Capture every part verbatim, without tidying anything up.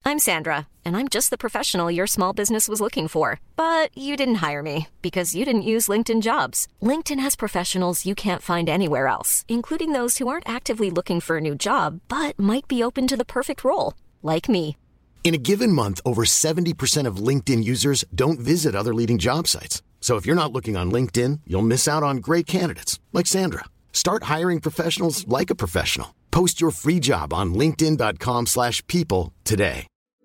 I'm Sandra, and I'm just the professional your small business was looking for. But you didn't hire me because you didn't use LinkedIn Jobs. LinkedIn has professionals you can't find anywhere else, including those who aren't actively looking for a new job, but might be open to the perfect role, like me. In a given month, over seventy percent of LinkedIn users don't visit other leading job sites. So if you're not looking on LinkedIn, you'll miss out on great candidates like Sandra. Start hiring professionals like a professional. Post your free job on linkedin.com slash people today.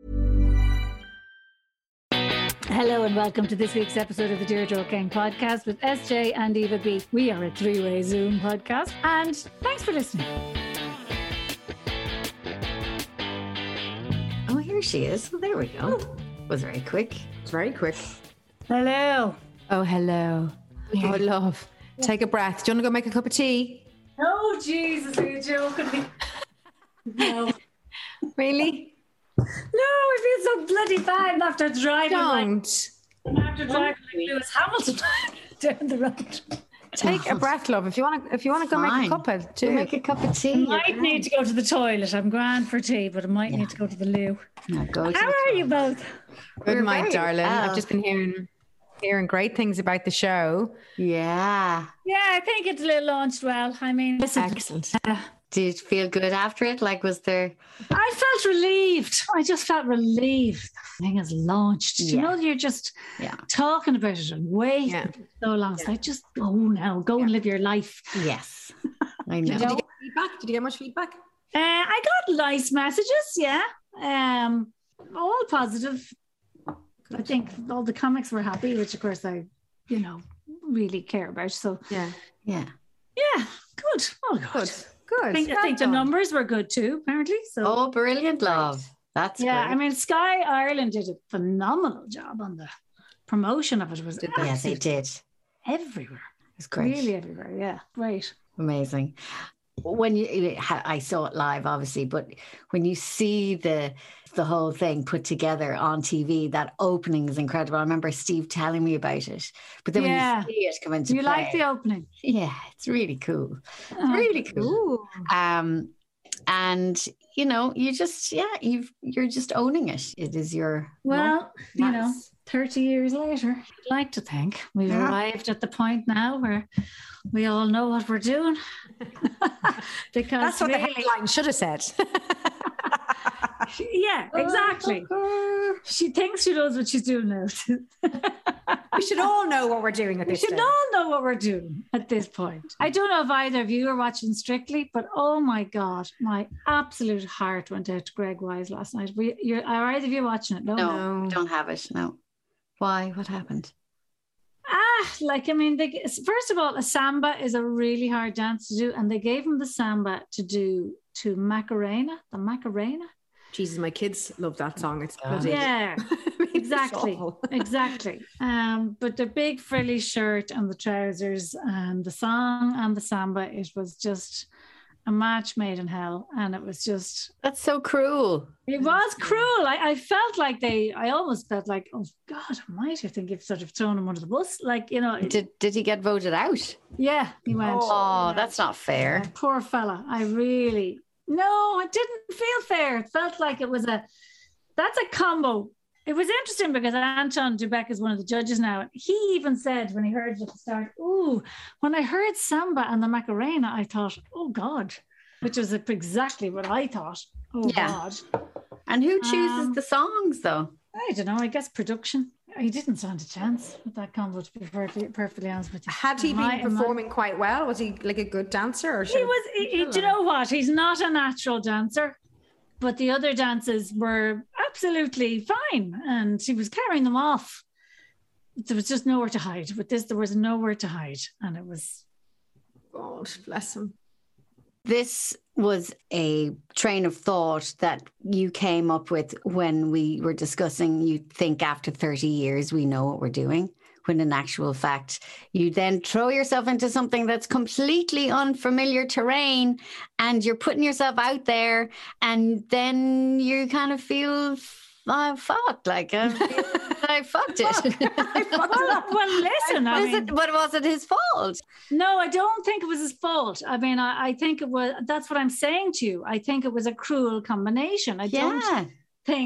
Hello and welcome to this week's episode of the Deirdre O'Kane podcast with S J and Eva B. We are a three-way Zoom podcast and thanks for listening. Oh, here she is. Well, there we go. It was very quick. It's very quick. Hello. Oh, hello. Oh, love. Take a breath. Do you want to go make a cup of tea? Oh, Jesus, are you joking me? No. Really? No, I feel so bloody bad after driving. Don't. Like, after driving like Lewis Hamilton down the road. Take a breath, love. If you want to, if you want to go Fine. make a cup of tea, Do make a cup of I tea. might need to go to the toilet. I'm grand for tea, but I might Yeah. need to go to the loo. No, go to How the are you toilet. both? Good We're night, very darling. well. I've just been hearing hearing great things about the show. Yeah. Yeah, I think it's launched well. I mean, listen, Excellent. uh, Did you feel good after it? Like, was there? I felt relieved. I just felt relieved. The thing is launched. You Yeah. know, you're just Yeah. talking about it and waiting Yeah. so long. So I just go now, go and live your life. Yes. I know. Did you get feedback? Did you get much feedback? Uh, I got nice messages, yeah. Um, all positive. I think all the comics were happy, which of course I, you know, really care about. So Yeah. Yeah. yeah, good. All good. Good. Good. I think, I Well think the done. numbers were good too, apparently. So Oh, brilliant, love. That's yeah, great. I mean, Sky Ireland did a phenomenal job on the promotion of it. It was Did they? yeah, they absolute- did. everywhere. It's great. Really everywhere. Yeah, great. Amazing. When you, I saw it live, obviously, but when you see the the whole thing put together on T V, that opening is incredible. I remember Steve telling me about it, but then Yeah. when you see it come into Do you play, like the opening? yeah, it's really cool. It's Oh, really cool. Ooh. Um, and you know, you just yeah, you you're just owning it. It is your Well, you know, Nice. thirty years later, I'd like to think we've Yeah. arrived at the point now where we all know what we're doing. Because That's what the really- headline should have said. yeah, exactly. She thinks she knows what she's doing now. We should all know what we're doing at We this should stage. all know what we're doing at this point. I don't know if either of you are watching Strictly, but oh my God, my absolute heart went out to Greg Wise last night. We, you're, are either of you watching it? No. no, No. don't have it. No, why? What happened? Ah, like, I mean, they, first of all, a samba is a really hard dance to do, and they gave him the samba to do to Macarena, the Macarena. Jesus, my kids love that song. It's Yeah. bloody. Yeah, It's exactly, awful. exactly. Um, but the big frilly shirt and the trousers and the song and the samba, it was just a match made in hell, and it was just, That's so cruel. it was cruel. I, I felt like they, I almost felt like, oh God Almighty, I think you've sort of thrown him under the bus, like, you know. Did did he get voted out? Yeah, he went. Oh, that's not fair. Yeah, poor fella. I really, no, it didn't feel fair. It felt like it was a, that's a combo. It was interesting because Anton Dubek is one of the judges now. He even said when he heard it at the start, ooh, when I heard Samba and the Macarena, I thought, oh God, which was exactly what I thought. Oh Yeah. God. And who chooses Um, the songs though? I don't know. I guess production. He didn't stand a chance with that combo, to be perfectly, perfectly honest with you. Had he In been my- in my- performing quite well? Was he like a good dancer? Or He should- was, he, he- do you know what? He's not a natural dancer, but the other dances were absolutely fine and he was carrying them off. There was just nowhere to hide. With this, there was nowhere to hide. And it was, God bless him. This was a train of thought that you came up with when we were discussing, you think after thirty years, we know what we're doing. When in actual fact, you then throw yourself into something that's completely unfamiliar terrain and you're putting yourself out there and then you kind of feel, oh, fuck, like I, I fucked it. I fucked it up. Well, listen, I was mean, it, but was it his fault? no, I don't think it was his fault. I mean, I, I think it was, that's what I'm saying to you. I think it was a cruel combination. I Yeah. don't think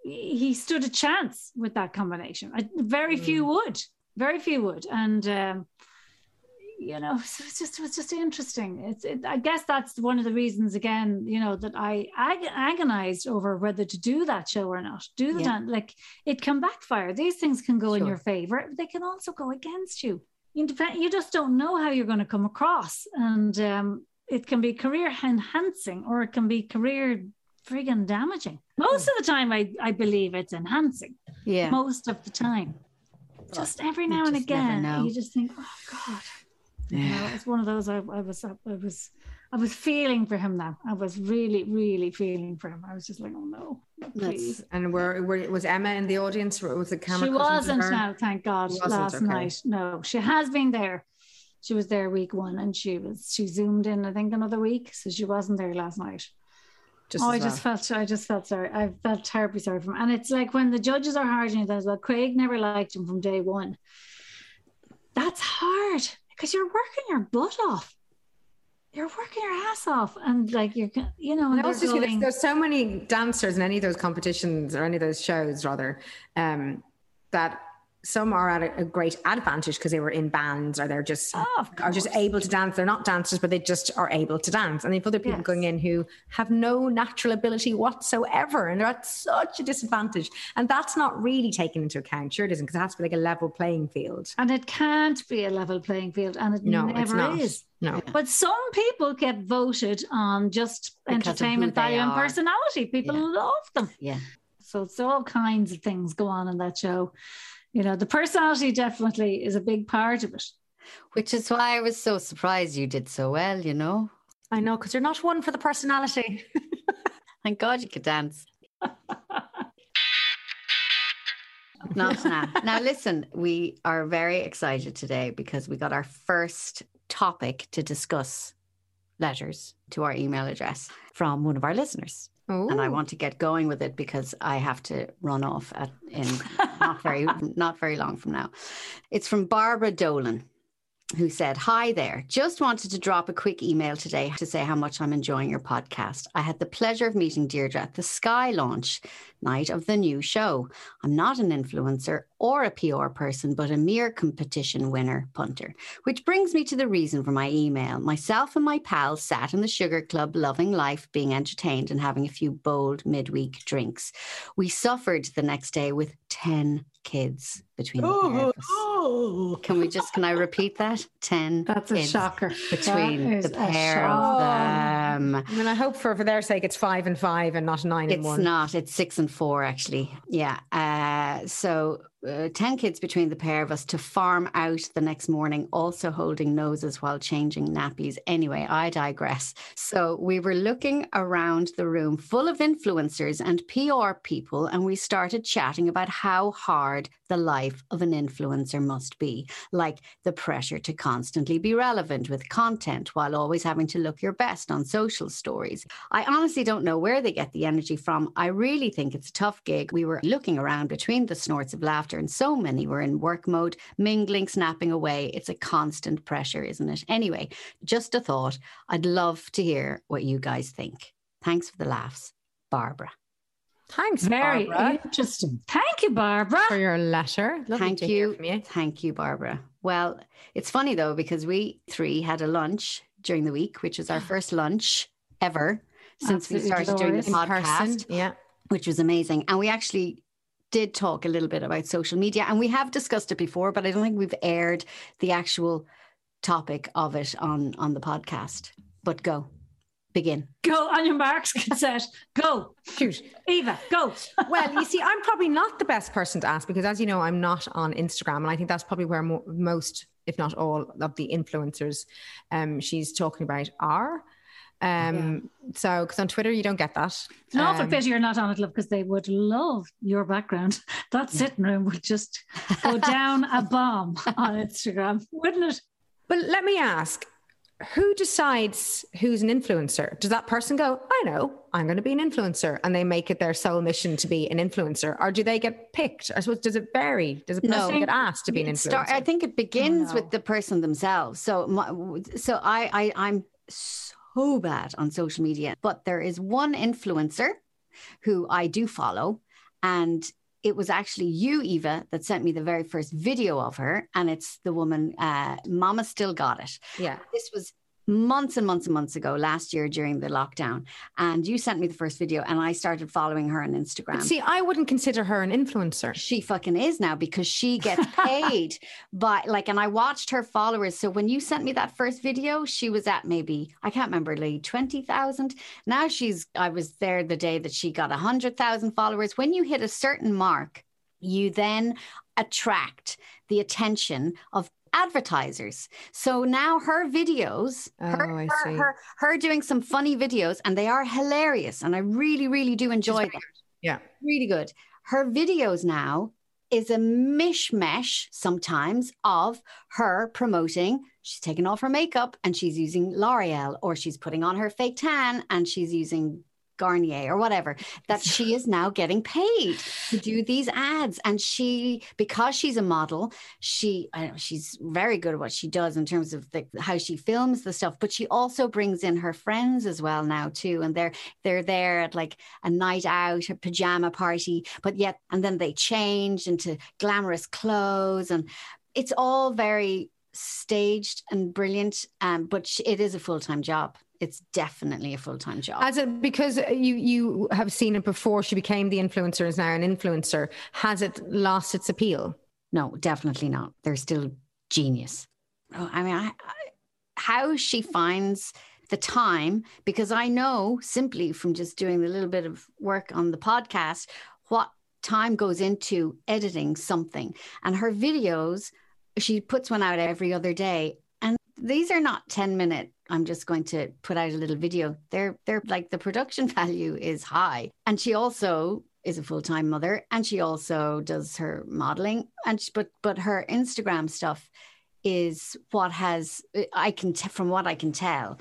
he stood a chance with that combination. I, very mm. few would, very few would. And, um, you know, so it's just, it was just interesting. It's, it, I guess that's one of the reasons, again, you know, that I ag- agonized over whether to do that show or not. Do the yeah. dance, like it can backfire. These things can go sure. in your favor. They can also go against you. You, depend, you just don't know how you're going to come across. And um, it can be career enhancing or it can be career friggin' damaging. Most of the time, I, I believe it's enhancing. Yeah. Most of the time. Just every now and again, you just think, oh God. Yeah. You know, it's one of those I, I was I was I was feeling for him now. I was really, really feeling for him. I was just like, oh no, please. That's, and were, were was Emma in the audience? Was the camera? She wasn't now, thank God, last okay. night. No, she has been there. She was there week one and she was she zoomed in, I think, another week. So she wasn't there last night. Just oh, I well. just felt I just felt sorry. I felt terribly sorry for him. And it's like when the judges are hard on you, as well, Craig never liked him from day one. That's hard. Because you're working your butt off. You're working your ass off. And like, you're, you know, and also going... there's, there's so many dancers in any of those competitions or any of those shows, rather, um, that some are at a, a great advantage because they were in bands or they're just oh, are just able to dance. They're not dancers, but they just are able to dance. And they have other people yes. going in who have no natural ability whatsoever, and they're at such a disadvantage. And that's not really taken into account. Sure, it isn't, because it has to be like a level playing field. And it can't be a level playing field, and it no, never is. No, but some people get voted on just because entertainment value and personality. People yeah. love them. Yeah. So it's all kinds of things go on in that show. You know, the personality definitely is a big part of it. Which is why I was so surprised you did so well, you know. I know, because you're not one for the personality. Thank God you could dance. Not now. Now, listen, we are very excited today because we got our first topic to discuss letters to our email address from one of our listeners. Ooh. And I want to get going with it because I have to run off at, in not very not very long from now. It's from Barbara Dolan, who said, "Hi there. Just wanted to drop a quick email today to say how much I'm enjoying your podcast. I had the pleasure of meeting Deirdre at the Sky launch night of the new show. I'm not an influencer or a P R person, but a mere competition winner punter. Which brings me to the reason for my email. Myself and my pals sat in the Sugar Club, loving life, being entertained and having a few bold midweek drinks. We suffered the next day with ten kids between the oh, pair of us. Oh. Can we just, can I repeat that? ten That's kids a shocker. Between the pair of them. I mean, I hope for, for their sake it's five and five and not nine it's and one. It's not. It's six and four, actually. Yeah. Uh, so uh, ten kids between the pair of us to farm out the next morning, also holding noses while changing nappies. Anyway, I digress. So we were looking around the room full of influencers and P R people, and we started chatting about how hard the life of an influencer must be, like the pressure to constantly be relevant with content while always having to look your best on social stories. I honestly don't know where they get the energy from. I really think it's a tough gig. We were looking around between the snorts of laughter and so many were in work mode, mingling, snapping away. It's a constant pressure, isn't it? Anyway, just a thought. I'd love to hear what you guys think. Thanks for the laughs. Barbara. Thanks, Very Barbara. Interesting. Thank you, Barbara, for your letter. Lovely Thank to you. Hear from you. Thank you, Barbara. Well, it's funny though, because we three had a lunch during the week, which was our first lunch ever since Absolutely we started doing the podcast. Yeah, which was amazing. And we actually did talk a little bit about social media, and we have discussed it before, but I don't think we've aired the actual topic of it on on the podcast. But go. Begin. Go on your marks, get set, go. Shoot. Eva, go. Well, you see, I'm probably not the best person to ask because, as you know, I'm not on Instagram. And I think that's probably where mo- most, if not all, of the influencers um, she's talking about are. Um, yeah. So, because on Twitter, you don't get that. It's an um, awful pity you're not on it, love, because they would love your background. That sitting room would just go down a bomb on Instagram, wouldn't it? But let me ask, who decides who's an influencer? Does that person go, I know, I'm going to be an influencer, and they make it their sole mission to be an influencer? Or do they get picked? I suppose, does it vary? Does a person no. get asked to be an influencer? Start, I think it begins oh, no. with the person themselves. So, my, so I, I, I'm so bad on social media, but there is one influencer who I do follow, And it was actually you, Eva, that sent me the very first video of her. And it's the woman, uh, Mama Still Got It. Yeah. This was months and months and months ago, last year during the lockdown. And you sent me the first video and I started following her on Instagram. But see, I wouldn't consider her an influencer. She fucking is now because she gets paid by like, and I watched her followers. So when you sent me that first video, she was at maybe, I can't remember, like twenty thousand. Now she's, I was there the day that she got one hundred thousand followers. When you hit a certain mark, you then attract the attention of advertisers. So now her videos, oh, her, I her, see. her, her doing some funny videos, and they are hilarious. And I really, really do enjoy them. Yeah. Really good. Her videos now is a mishmash sometimes of her promoting. She's taking off her makeup and she's using L'Oreal, or she's putting on her fake tan and she's using Garnier or whatever, that she is now getting paid to do these ads. And she, because she's a model, she I know, she's very good at what she does in terms of the, how she films the stuff, but she also brings in her friends as well now too. And they're they're there at like a night out, a pajama party, but yet, and then they change into glamorous clothes. And it's all very staged and brilliant, um, but it is a full-time job. It's definitely a full-time job. As it, because you you have seen it before, she became the influencer, is now an influencer. Has it lost its appeal? No, definitely not. They're still genius. Oh, I mean, I, I, how she finds the time, because I know simply from just doing a little bit of work on the podcast, what time goes into editing something. And her videos, she puts one out every other day. And these are not ten minute, I'm just going to put out a little video. They're they're like, the production value is high. And she also is a full-time mother, and she also does her modeling. And she, but but her Instagram stuff is what has, I can t- from what I can tell,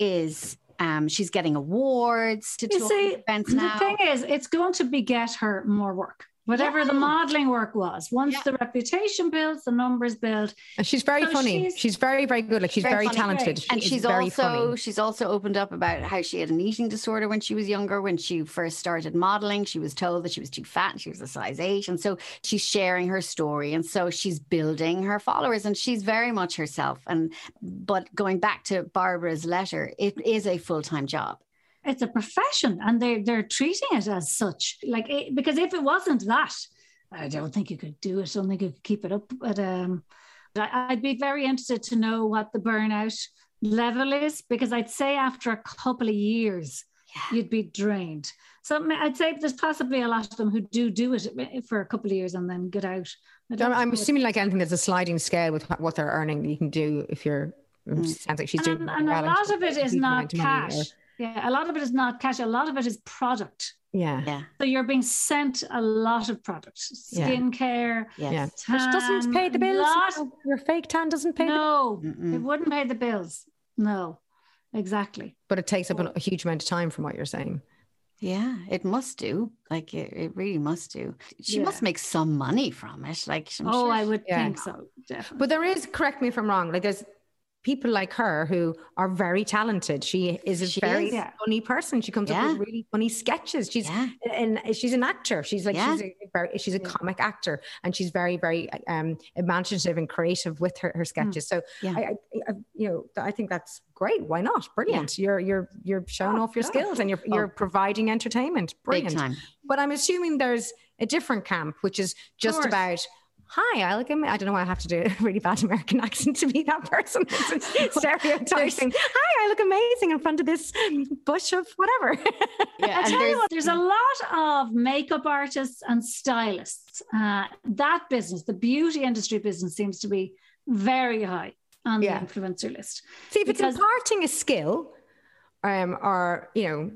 is um, she's getting awards to You see, events the now. thing is, it's going to beget her more work. Whatever Yeah. the modeling work was, once Yeah. the reputation builds, the numbers build. And she's very So funny. she's- She's, very, very good. Like she's Very very, funny, talented. great. She And is she's very also funny. she's also opened up about how she had an eating disorder when she was younger. When she first started modeling, she was told that she was too fat and she was a size eight. And so she's sharing her story. And so she's building her followers, and she's very much herself. And but going back to Barbara's letter, it is a full-time job. It's a profession, and they're they're treating it as such. Like it, because if it wasn't that, I don't think you could do it. I don't think you could keep it up. But um, I, I'd be very interested to know what the burnout level is, because I'd say after a couple of years, Yeah. you'd be drained. So I'd say there's possibly a lot of them who do do it for a couple of years and then get out. I don't I'm know. assuming like anything, there's a sliding scale with what they're earning that you can do if you're, it sounds like she's doing and, and a well, lot of it is huge not amount of money, cash. or- Yeah, a lot of it is not cash. A lot of it is product. Yeah. Yeah. So you're being sent a lot of products, Yeah. skincare. Yes. Yeah. Tan, Which doesn't pay the bills. lot- No, your fake tan doesn't pay the bills. No, Mm-mm. it wouldn't pay the bills. No, exactly. But it takes up a huge amount of time from what you're saying. Yeah, it must do. Like it, it really must do. She Yeah. must make some money from it. Like I'm Oh, sure I would Yeah. think so, definitely. But there is, correct me if I'm wrong, like there's people like her who are very talented. She is a She very is. Yeah. funny person. She comes up Yeah. with really funny sketches. She's Yeah. and she's an actor. She's like Yeah. she's a very she's a comic actor, and she's very very um imaginative and creative with her, her sketches. So Yeah. I, I, I you know I think that's great. Why not? Brilliant. You're you're you're showing Oh, off your yeah. skills, and you're you're providing entertainment. big Brilliant. time. But I'm assuming there's a different camp, which is just course. about, hi, I look, am- I don't know why I have to do a really bad American accent to be that person. It's stereotyping. Hi, I look amazing in front of this bush of whatever. Yeah, I and tell there's you what, there's a lot of makeup artists and stylists. Uh, that business, the beauty industry business, seems to be very high on Yeah. the influencer list. See, if it's Because- imparting a skill, um, or you know,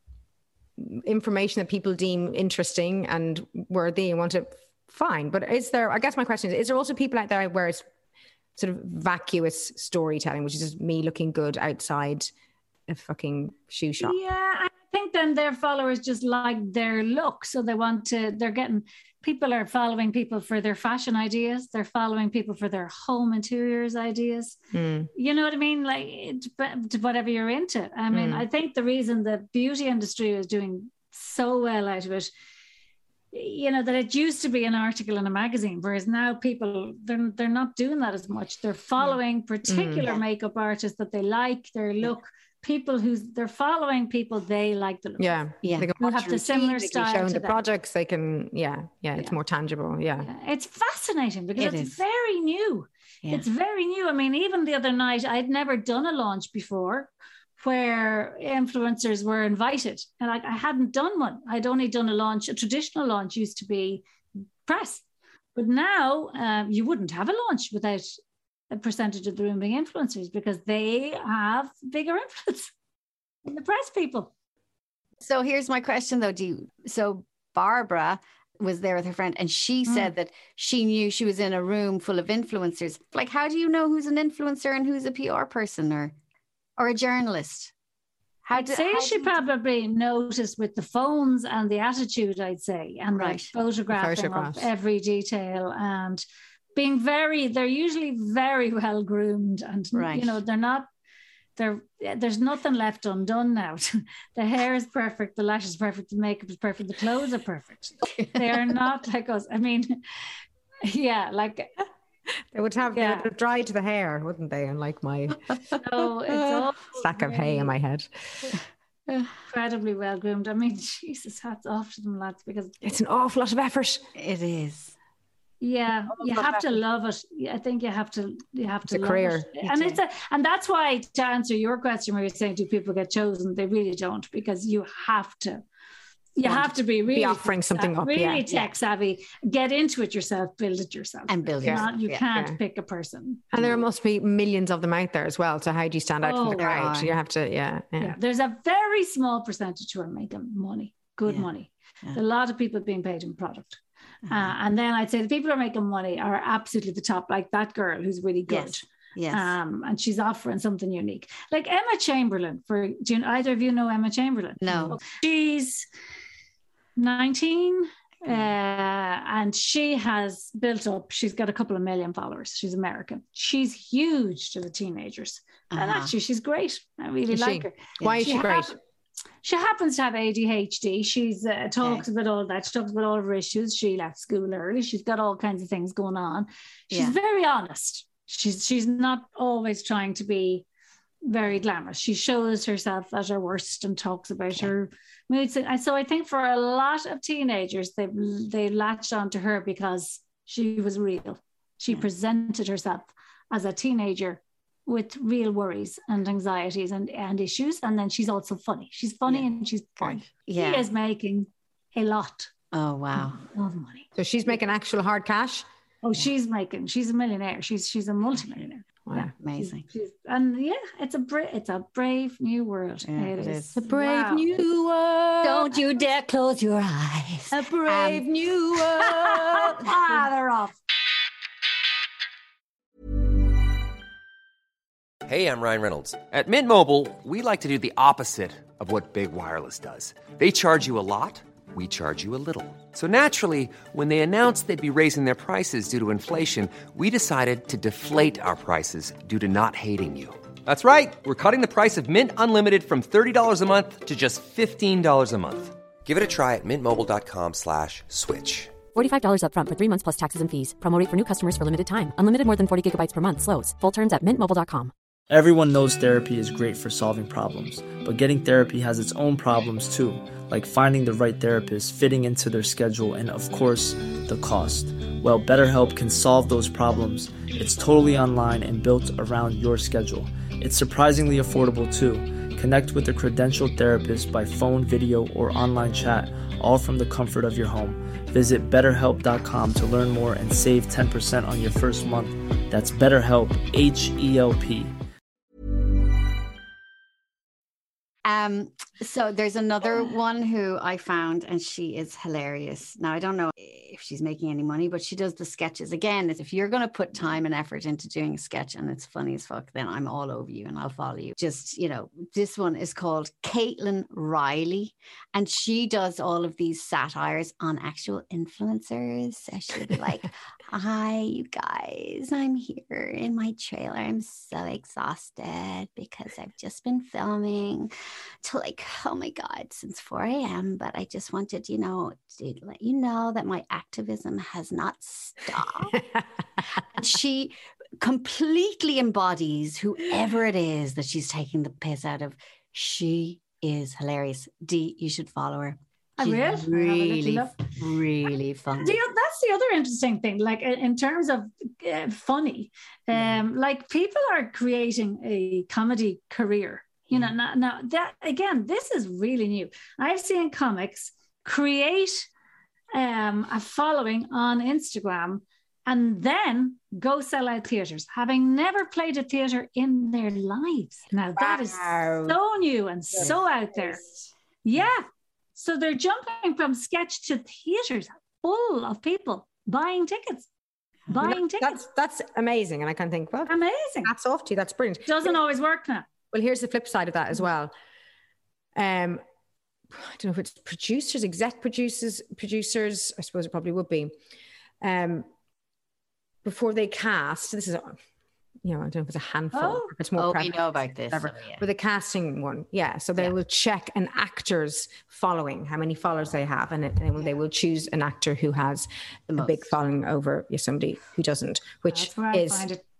information that people deem interesting and worthy and want to, fine. But is there? I guess my question is: is there also people out there where it's sort of vacuous storytelling, which is just me looking good outside a fucking shoe shop? Yeah, I think then their followers just like their look. So they want to, they're getting, people are following people for their fashion ideas. They're following people for their home interiors ideas. Mm. You know what I mean? Like it, but whatever you're into. I mean, Mm. I think the reason the beauty industry is doing so well out of it you know, that it used to be an article in a magazine, whereas now people, they're, they're not doing that as much. They're following particular mm. makeup artists that they like, their look, people who's, they're following people they like the look. Yeah. Yeah. They can who have the similar they style. They can show to the them. projects, they can, yeah, yeah, it's yeah. more tangible. Yeah. yeah. It's fascinating because it it's is. very new. Yeah. It's very new. I mean, even the other night, I'd never done a launch before where influencers were invited. And like, I hadn't done one. I'd only done a launch. A traditional launch used to be press. But now um, you wouldn't have a launch without a percentage of the room being influencers because they have bigger influence than the press people. So here's my question though. Do you, so Barbara was there with her friend and she mm. said that she knew she was in a room full of influencers. Like, how do you know who's an influencer and who's a P R person or or a journalist? How I'd do, say how she do probably noticed with the phones and the attitude, I'd say, and right. like photographing of every detail and being very, they're usually very well groomed and, right. you know, they're not, they're, there's nothing left undone now. The hair is perfect, the lash is perfect, the makeup is perfect, the clothes are perfect. They are not like us. I mean, yeah, like... They would have yeah. they're dry to the hair, wouldn't they? And like my so it's all stack of hay in my head. Incredibly well groomed. I mean, Jesus, hats off to them lads because it's an awful lot of effort. It is. Yeah, you have to love it. I think you have to. You have to. It's a career, it. and it's a, and that's why to answer your question, where you're saying, do people get chosen? They really don't, because you have to. You have to be really be offering something up, really yeah. tech yeah. savvy. Get into it yourself, build it yourself, and build it. Not, you yeah. can't yeah. pick a person. And there must be millions of them out there as well. So how do you stand out oh, from the crowd? Are. You have to, yeah, yeah, yeah. There's a very small percentage who are making money, good yeah. money. Yeah. A lot of people being paid in product, uh-huh. uh, and then I'd say the people who are making money are absolutely the top. Like that girl who's really good. Yes. Yes. Um, and she's offering something unique. Like Emma Chamberlain. For do you, either of you know Emma Chamberlain? No. She's nineteen uh, and she has built up, she's got a couple of million followers. She's American. She's huge to the teenagers. Uh-huh. And actually she's great. I really is like she? her. Why is she, she great? Ha- she happens to have A D H D. She's uh, talks okay. about all that. She talks about all of her issues. She left school early. She's got all kinds of things going on. She's yeah. very honest. She's she's not always trying to be very glamorous. She shows herself at her worst and talks about okay. her moods. And so I think for a lot of teenagers, they they latched onto her because she was real. She yeah. presented herself as a teenager with real worries and anxieties and, and issues. And then she's also funny. She's funny yeah. and she's fun. Yeah. She is making a lot oh wow of money. So she's making actual hard cash? Oh, she's making, she's a millionaire. She's she's a multimillionaire. Wow, yeah. Amazing. She's, she's, and yeah, it's a bra- it's a brave new world. Yeah, it, it is. is a brave wow. new world. Don't you dare close your eyes. A brave um, new world. Ah, they're off. Hey, I'm Ryan Reynolds. At Mint Mobile, we like to do the opposite of what Big Wireless does. They charge you a lot. We charge you a little. So naturally, when they announced they'd be raising their prices due to inflation, we decided to deflate our prices due to not hating you. That's right. We're cutting the price of Mint Unlimited from thirty dollars a month to just fifteen dollars a month. Give it a try at mintmobile.com slash switch. forty-five dollars up front for three months plus taxes and fees. Promo rate for new customers for limited time. Unlimited more than forty gigabytes per month. Slows full terms at mint mobile dot com. Everyone knows therapy is great for solving problems, but getting therapy has its own problems too, like finding the right therapist, fitting into their schedule, and of course, the cost. Well, BetterHelp can solve those problems. It's totally online and built around your schedule. It's surprisingly affordable too. Connect with a credentialed therapist by phone, video, or online chat, all from the comfort of your home. Visit better help dot com to learn more and save ten percent on your first month. That's BetterHelp, H E L P. Um, so there's another one who I found, and she is hilarious. Now, I don't know if she's making any money, but she does the sketches. Again, if you're going to put time and effort into doing a sketch and it's funny as fuck, then I'm all over you and I'll follow you. Just, you know, this one is called Caitlin Riley, and she does all of these satires on actual influencers. So she'll be like, hi, you guys, I'm here in my trailer. I'm so exhausted because I've just been filming till like, oh my God, since four a.m. But I just wanted, you know, to let you know that my activism has not stopped. And she completely embodies whoever it is that she's taking the piss out of. She is hilarious. Dee, you should follow her. I will. Really, really fun. The, that's the other interesting thing. Like in terms of uh, funny, um, yeah. like people are creating a comedy career. You know, now, now that again, this is really new. I've seen comics create um, a following on Instagram and then go sell out theatres, having never played a theatre in their lives. Now that wow. is so new and yes. so out there. Yeah. So they're jumping from sketch to theatres full of people buying tickets, buying that, tickets. That's, that's amazing. And I can think, well, amazing. That's off to you. That's brilliant. Doesn't always work now. Well, here's the flip side of that as well. Um, I don't know if it's producers, exec producers, producers, I suppose it probably would be. Um, before they cast, this is, you know, I don't know if it's a handful. Oh, if it's more oh prevalent, we know about this. Whatever. So, yeah. With a casting one, yeah. So they yeah. will check an actor's following, how many followers they have, and, it, and yeah. they will choose an actor who has the a most. big following over yeah, somebody who doesn't, which is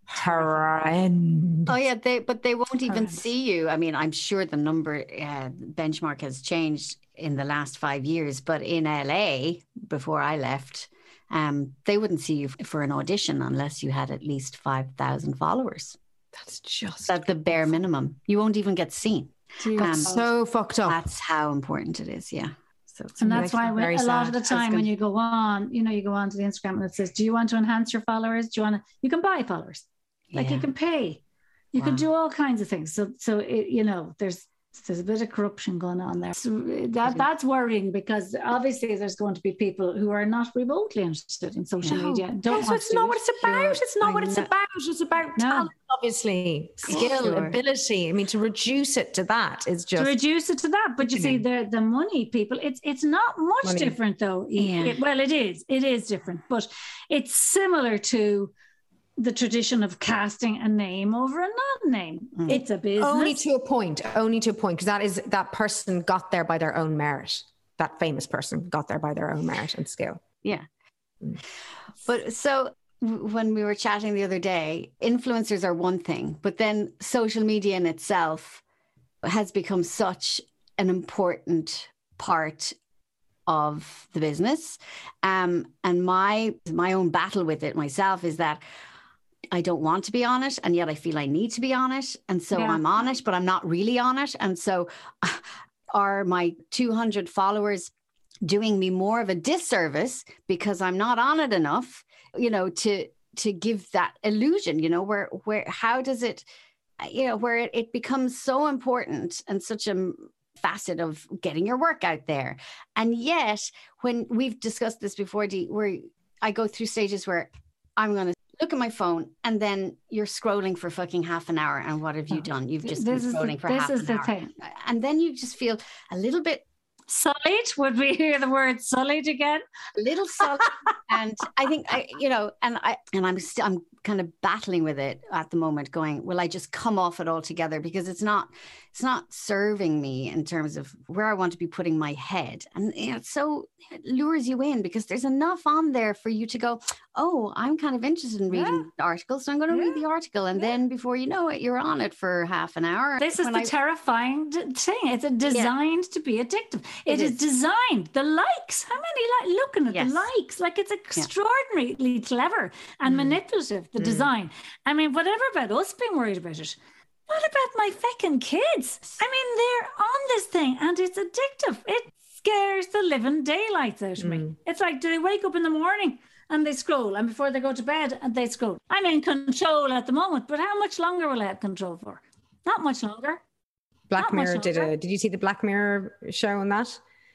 horrendous. Oh yeah, they but they won't even horrendous. see you. I mean, I'm sure the number uh, benchmark has changed in the last five years, but in L A, before I left, um, they wouldn't see you for an audition unless you had at least five thousand followers. That's just that's the bare minimum. You won't even get seen. Um, that's so fucked up. That's how important it is. Yeah. So and that's why when, a sad. lot of the time when you go on, you know, you go on to the Instagram and it says, do you want to enhance your followers? Do you want to, you can buy followers. Like yeah. you can pay, you wow. can do all kinds of things. So, so it, you know, there's there's a bit of corruption going on there. So that that's worrying because obviously there's going to be people who are not remotely interested in social no. media. Don't yes, it's not what it's about. Sure. It's not I what it's know. about. It's about no. talent, obviously, skill, sure. ability. I mean, to reduce it to that is just to reduce it to that. But you see, the the money people, it's it's not much money. different though. Yeah. It, well, it is. It is different, but it's similar to the tradition of casting a name over a non-name. Mm. It's a business. Only to a point, only to a point, because that is, that person got there by their own merit. That famous person got there by their own merit and skill. Yeah. Mm. But so when we were chatting the other day, influencers are one thing, but then social media in itself has become such an important part of the business. Um, and my my own battle with it myself is that I don't want to be on it, and yet I feel I need to be on it. And so yeah. I'm on it, but I'm not really on it. And so are my two hundred followers doing me more of a disservice because I'm not on it enough, you know, to to give that illusion, you know, where, where how does it, you know, where it, it becomes so important and such a facet of getting your work out there. And yet, when we've discussed this before, Dee, where I go through stages where I'm going to look at my phone and then you're scrolling for fucking half an hour. And what have you done? You've just this been scrolling the, for half an hour. This is the thing. And then you just feel a little bit sullied. Would we hear the word sullied again? A little sullied. And I think, I, you know, and I, and I'm still, I'm kind of battling with it at the moment going, will I just come off it altogether? Because it's not, it's not serving me in terms of where I want to be putting my head. And you know, it's so it lures you in because there's enough on there for you to go, oh, I'm kind of interested in reading yeah. the article. So I'm going to yeah. read the article. And yeah. then before you know it, you're on it for half an hour. This is the I, terrifying thing. It's designed yeah. to be addictive. It, it is. is designed. The likes, how many, like looking at yes. the likes, like it's extraordinarily yeah. clever and mm. manipulative, the mm. design. I mean, whatever about us being worried about it, what about my feckin' kids? I mean, they're on this thing and it's addictive. It scares the living daylights out of mm. me. It's like, do they wake up in the morning and they scroll, and before they go to bed and they scroll? I'm in control at the moment, but how much longer will I have control for? Not much longer. Black Not Mirror much did longer. a, did you see the Black Mirror show on that?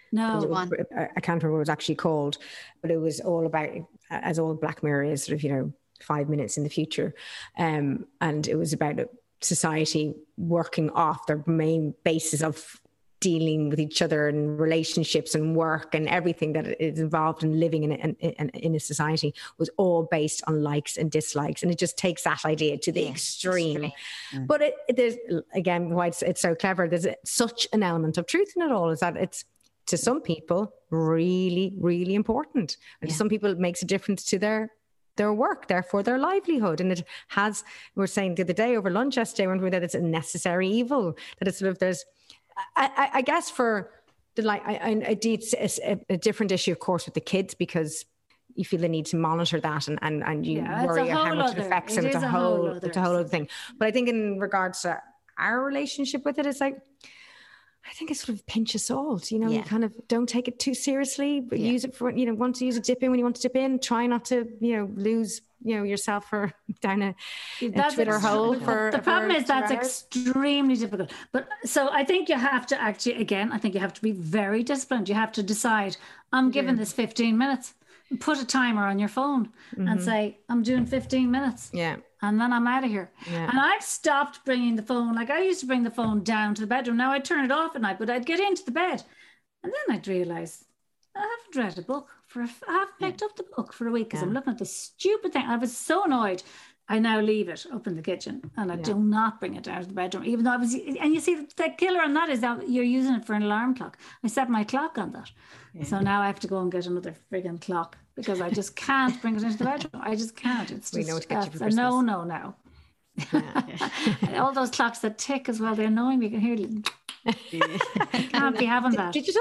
No. It was, I can't remember what it was actually called, but it was all about, as all Black Mirror is, sort of, you know, five minutes in the future. Um, and it was about society working off their main basis of dealing with each other and relationships and work and everything that is involved in living in a, in, in a society was all based on likes and dislikes. And it just takes that idea to the yeah, extreme. Mm. But it, it, there's, again, why it's, it's so clever, there's such an element of truth in it all, is that it's, to some people, really, really important. And yeah. to some people, it makes a difference to their their work, therefore their livelihood. And it has, we were saying the other day over lunch yesterday, when we that it's a necessary evil, that it's sort of, there's, I, I, I guess for the, like, I, I, it's a, a different issue, of course, with the kids, because you feel the need to monitor that and, and, and you yeah, worry how much other, it affects them. It it's a whole, whole it's a whole other thing. But I think in regards to our relationship with it, it's like, I think it's sort of pinch of salt, you know, yeah. you kind of don't take it too seriously, but yeah. use it for, you know, want to use a dip in when you want to dip in, try not to, you know, lose, you know, yourself for down a, a Twitter ex- hole. For The problem for is that's hours. extremely difficult. But so I think you have to actually, again, I think you have to be very disciplined. You have to decide, I'm giving yeah. this fifteen minutes. Put a timer on your phone mm-hmm. and say, I'm doing fifteen minutes. Yeah. And then I'm out of here. Yeah. And I've stopped bringing the phone. Like I used to bring the phone down to the bedroom. Now I'd turn it off at night, but I'd get into the bed. And then I'd realize I haven't read a book for, a, I haven't picked yeah. up the book for a week because yeah. I'm looking at the stupid thing. I was so annoyed. I now leave it up in the kitchen and I yeah. do not bring it down to the bedroom, even though I was, and you see the killer on that is that you're using it for an alarm clock. I set my clock on that. Yeah. So now I have to go and get another frigging clock because I just can't bring it into the bedroom. I just can't. It's just we know what to get you for a no, no, no. Yeah. All those clocks that tick as well, they're annoying me. You can hear it. Can't be having that. Digital?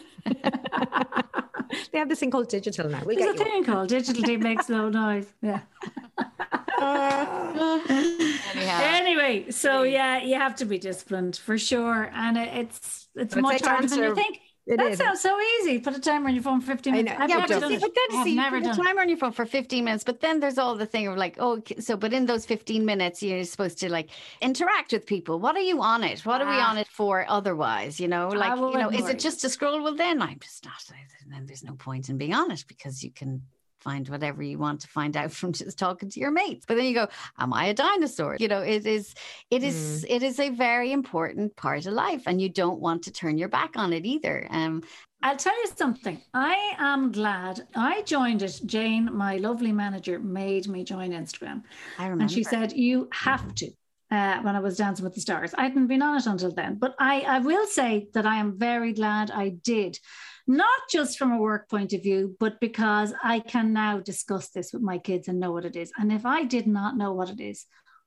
They have this thing called digital now. We'll There's get a thing called digital that makes no noise. Yeah. Uh, anyway, so yeah, you have to be disciplined for sure, and it's it's but much harder than you think. It that is. Sounds so easy. Put a timer on your phone for fifteen minutes. I've yeah, never but, done see, it. but then I've see, never put done a timer on your phone for fifteen minutes, but then there's all the thing of like, oh, so but in those fifteen minutes, you're supposed to like interact with people. What are you on it? What ah. are we on it for otherwise? You know, like, you know, is it just a scroll? Well, then I'm just not. Then there's no point in being on it because you can find whatever you want to find out from just talking to your mates. But then you go, am I a dinosaur? You know, it is, it is, mm. it is a very important part of life, and you don't want to turn your back on it either. Um, I'll tell you something. I am glad I joined it. Jane, my lovely manager, made me join Instagram. I remember. And she said, you have to. Uh, when I was Dancing with the Stars. I hadn't been on it until then. But I, I will say that I am very glad I did. Not just from a work point of view, but because I can now discuss this with my kids and know what it is. And if I did not know what it is,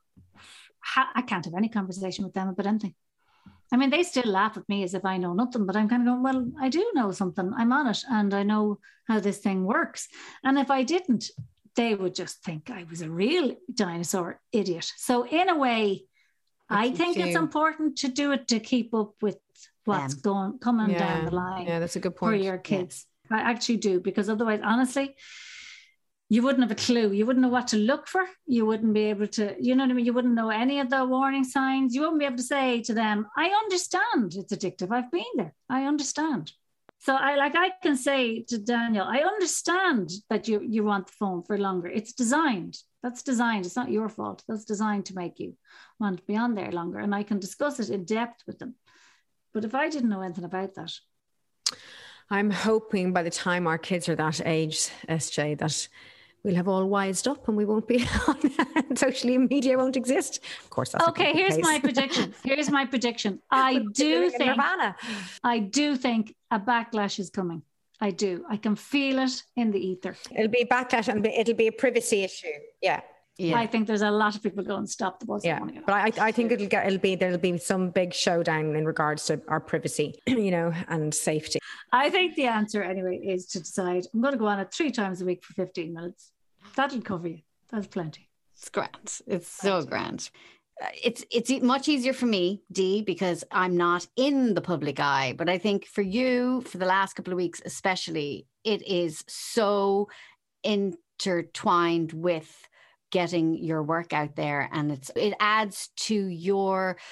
I can't have any conversation with them about anything. I mean, they still laugh at me as if I know nothing, but I'm kind of going, well, I do know something. I'm on it and I know how this thing works. And if I didn't, they would just think I was a real dinosaur idiot. So in a way, I think it's important to do it to keep up with what's going coming yeah. down the line. Yeah, that's a good point. For your kids. Yeah. I actually do, because otherwise, honestly, you wouldn't have a clue. You wouldn't know what to look for. You wouldn't be able to, you know what I mean? You wouldn't know any of the warning signs. You wouldn't be able to say to them, I understand it's addictive. I've been there. I understand. So I like I can say to Daniel, I understand that you, you want the phone for longer. It's designed. That's designed. It's not your fault. That's designed to make you want to be on there longer. And I can discuss it in depth with them. But if I didn't know anything about that. I'm hoping by the time our kids are that age, S J, that we'll have all wised up and we won't be on social media won't exist. Of course, that's okay. Here's my prediction. Here's my prediction. I do think Nirvana. I do think a backlash is coming. I do. I can feel it in the ether. It'll be backlash and it'll be a privacy issue. Yeah. Yeah. I think there's a lot of people going, stop the bus. Yeah, but I, I think it'll get, it'll be, there'll be some big showdown in regards to our privacy, you know, and safety. I think the answer anyway is to decide, I'm going to go on it three times a week for fifteen minutes. That'll cover you. That's plenty. It's grand. It's so grand. Uh, it's, it's much easier for me, Dee, because I'm not in the public eye, but I think for you, for the last couple of weeks, especially, it is so intertwined with getting your work out there, and it's it adds to your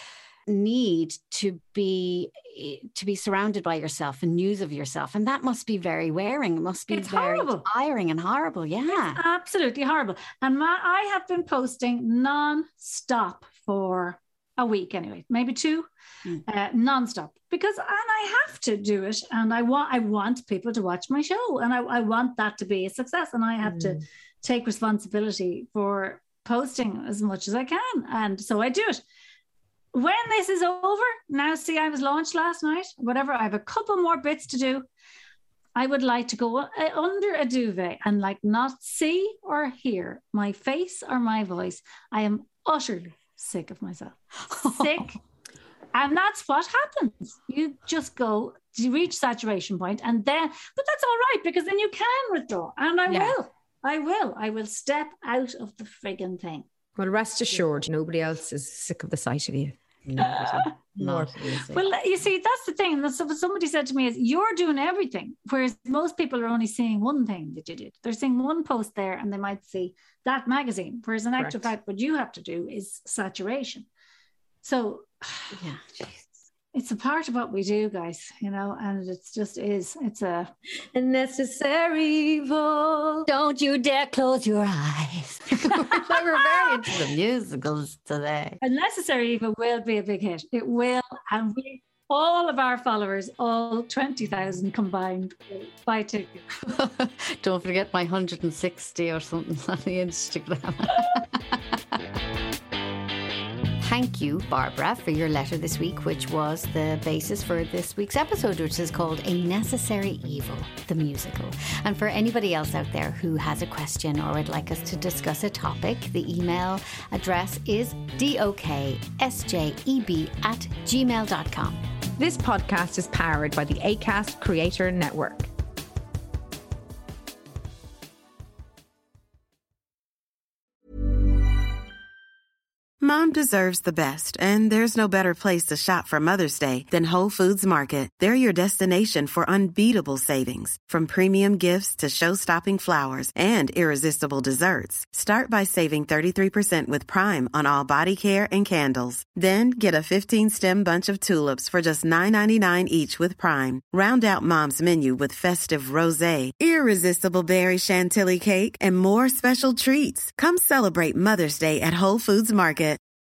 need to be to be surrounded by yourself and news of yourself, and that must be very wearing. It must be it's very horrible. tiring and horrible. Yeah, it's absolutely horrible. And my, I have been posting non-stop for a week anyway, maybe two, mm. uh, non-stop, because and I have to do it, and I want I want people to watch my show, and I, I want that to be a success, and I have mm. to take responsibility for posting as much as I can, and so I do it. When this is over, now see, I was launched last night, whatever, I have a couple more bits to do. I would like to go under a duvet and like not see or hear my face or my voice. I am utterly sick of myself. Sick. And that's what happens. You just go, you reach saturation point, and then, but that's all right, because then you can withdraw. And I yeah. will. I will. I will step out of the friggin' thing. Well, rest assured, nobody else is sick of the sight of you. Nobody. Not well, you see, that's the thing. That's what somebody said to me is, you're doing everything, whereas most people are only seeing one thing that you did. They're seeing one post there, and they might see that magazine, whereas in actual fact, what you have to do is saturation. So, yeah, geez. It's a part of what we do, guys, you know, and it's just is. It's a, a necessary evil. Don't you dare close your eyes. We're very into the musicals today. A necessary evil will be a big hit. It will. And we, all of our followers, all twenty thousand combined, will buy tickets. Don't forget my one hundred sixty or something on the Instagram. Thank you, Barbara, for your letter this week, which was the basis for this week's episode, which is called A Necessary Evil, the musical. And for anybody else out there who has a question or would like us to discuss a topic, the email address is doksjeb at gmail dot com. This podcast is powered by the Acast Creator Network. Mom deserves the best, and there's no better place to shop for Mother's Day than Whole Foods Market. They're your destination for unbeatable savings, from premium gifts to show-stopping flowers and irresistible desserts. Start by saving thirty-three percent with Prime on all body care and candles. Then get a fifteen-stem bunch of tulips for just nine ninety-nine each with Prime. Round out Mom's menu with festive rosé, irresistible berry chantilly cake, and more special treats. Come celebrate Mother's Day at Whole Foods Market.